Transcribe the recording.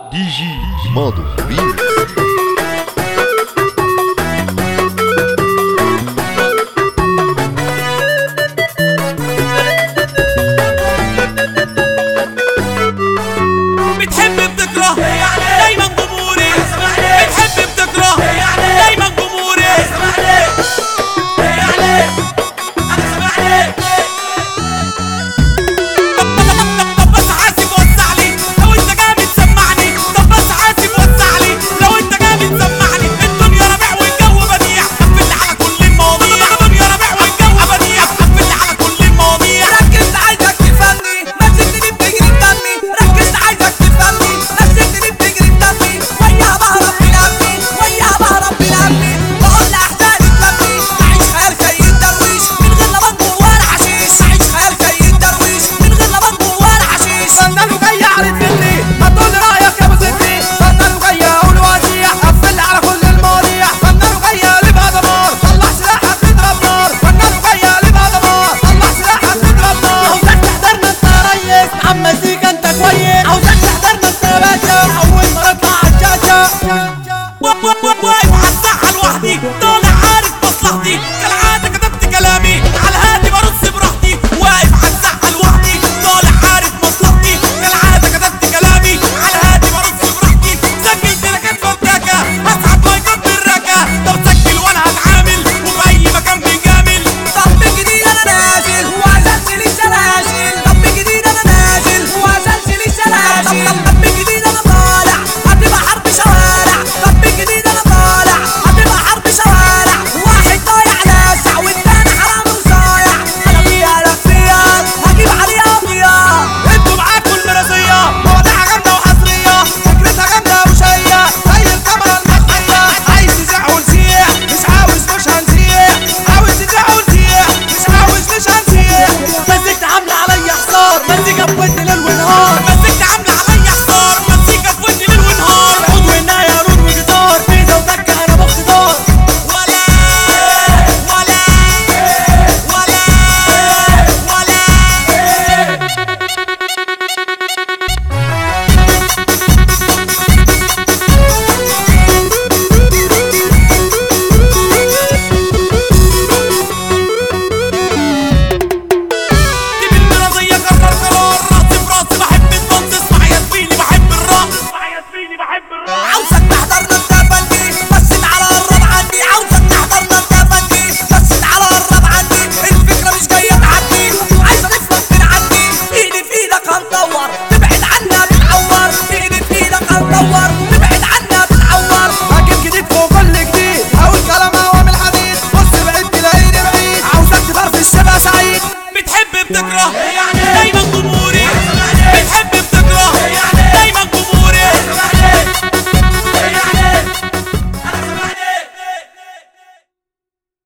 دي جي ماضو ريميكس. بتحب بتكره دايما جمهوري، بتحب بتكره دايما جمهوري. طب بس حاسب وسع لي لو انت جامد سمعني، طب بس حاسب وسع لي لو انت جامد سمعني. الدنيا ربيع والجو بديع، قفلت على كل المواضيع. الدنيا ربيع والجو بديع، قفلت على كل المواضيع. ركز عايزك تفهمني، مسكتني بتجري بدمي. ركز عايزك تفهمني، مسكتني بتجري بدمي. وياها بهرب من همي، وياها بهرب من همي. بقول لاحزاني تلمي، اعيش خيال سيد درويش من غير لا بنجر ولا حشيش. اعيش خيال سيد درويش من غير لا بنجر ولا حشيش. فنان وجاي اعرض مني، هتقول لي رايك يا ابو ستي. فنان وجاي اقول واسيع، قفل على كل المواضيع. فنان وجاي اقلبها دمار، طلع سلاحك تضرب نار. فنان وجاي اقلبها دمار، طلع سلاحك تضرب نار. عاوزك تحضرنا انت يا ريس، عم مزيكا انت كويس. عاوزك تحضرنا انت يا باشا، اول ما نطلع على الشاشه. واقف على الساحة لوحدي، طالع عارف مصلحتي. كالعادة كتبت كلامي على الهادي برص براحتي. واقف على الساحة لوحدي، طالع عارف مصلحتي. كالعادة كتبت كلامي على الهادي برص براحتي. سجل تراكات فتاكة، هسحب مايكات بالراكة. طب سجل وانا هتعامل، وفي اي مكان بنجامل. طب جديد انا نازل وعزلت لي سلاسل. طب جديد انا نازل وعزلت لي سلاسل. طب جديد انا طالع، هتبقى حرب شوارع. طب جديد انا طالع، هتبقى حرب شوارع. واحد ضايع لاسع والتاني حرام وصايع. انا فيها لفية هجيب عليها ضياء. انتوا معاكوا المرازية، مواضيعها جامدة وحصرية، فكرتها جامدة وشية زي الكاميرا المصرية. عايز تزيع ونزيع، مش عاوز مش هنزيع. عاوز تزيع ونزيع، مش عاوز مش هنزيع. مزيكا عاملة عليا حصار، مزيكا في ودني ليل ونهار. مزيكا عاملة عليا حصار، مزيكا في ودني ليل ونهار. عود والناية رود وجيتار، بيزا وتكة انا باختصار. ولا ولا ولا ولا دي بالمرضية قرر قرار. راسي براسي بحب الدنس، اسمع يا زميلي بحب الرقص. اسمع يا زميلي بحب الرقص. عاوزك تحضرنا انت يا فندي، بس تعالى قرب عندي. عاوزك تحضرنا انت يا فندي، بس تعالى قرب عندي. الفكرة مش جاية تعدي، عايزة نفهم من عندي. ايدي في ايدك هندور، تبعد عنا بتعور. ايدي في ايدك هندور، تبعد عنا بتعور. هجيب جديد فوق كل جديد، هقول كلام هوا من الحديد. بص بعيد تلاقيني بعيد، عاوزك تفرفش تبقى سعيد. بتحب بتكره دايما جمهوري، بتحب